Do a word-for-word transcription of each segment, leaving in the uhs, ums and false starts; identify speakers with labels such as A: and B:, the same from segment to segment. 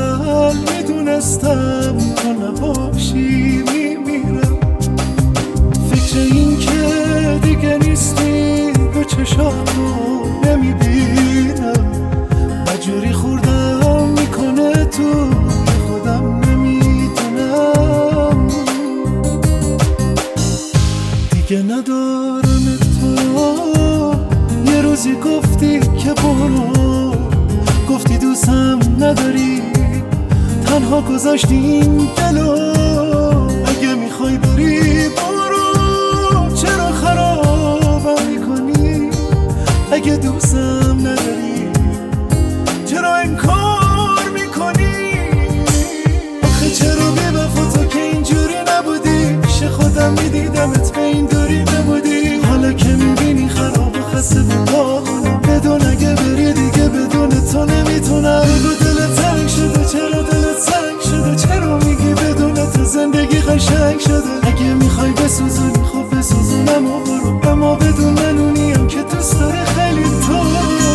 A: اول میدونستم تو نباشی میمیرم. فکر این که دیگه نیستی به چشاتو نمیبینم. مجوری خوردم میکنه تو خودم نمیدونم. دیگه ندارم تو. یه روزی گفتی که برو، گفتی دوستم نداری، تنها گذاشتی این دلو. اگه میخوای بری برو، چرا خرابم میکنی؟ اگه دوستم نداری چرا این کار میکنی؟ آخه چرا بی وفا تو که اینجوری نبودی؟ پیش خودم میدیدمت به این دوری نبودی. حالا که میبینی خراب و خسته به داغونم، بدون اگه بری دیگه بدون تو نمیتونم. بگو دلت تنگ شده، چرا دلت سنگ شده؟ چرا میگی بدون تو زندگی قشنگ شده؟ اگه میخوای بسوزونی خب بسوزونم و برو، اما بدون منونیم که دوست داره خیلی تو.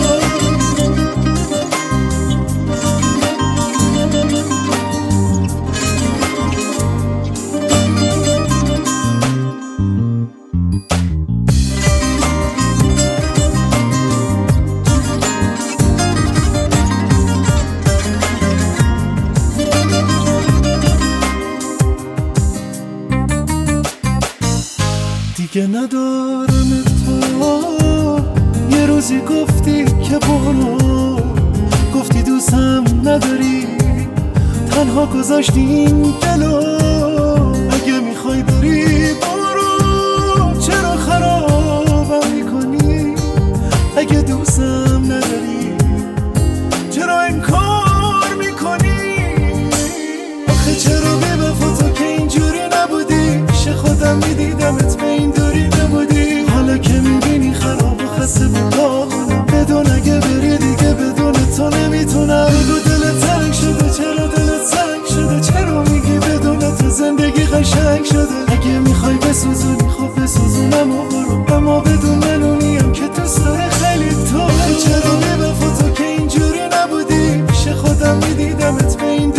A: دیگه ندارم تو. یه روزی گفتی که برو، گفتی دوستم نداری، تنها گذاشتی این دلو. اگه میخوای بری برو، چرا خرابم میکنی؟ اگه دوستم نداری چرا این کار میکنی؟ آخه چرا بی وفا تو که اینجوری نبودی؟ پیش خودم میدیدمت به این دوری نبودی. حالا که میبینی خراب و خسته به داغونم، بدون اگه بری دیگه بدون تو نمیتونم. بگو دلت تنگ شده، چرا دلت سنگ شده؟ چرا میگی بدون تو زندگی قشنگ شده؟ اگه میخوای بسوزونی خب بسوزونم و برو، اما بدون منونیم که دوست داره خیلی تو. چرا بی وفا تو که اینجوری نبودی؟ پیش خودم میدیدمت به این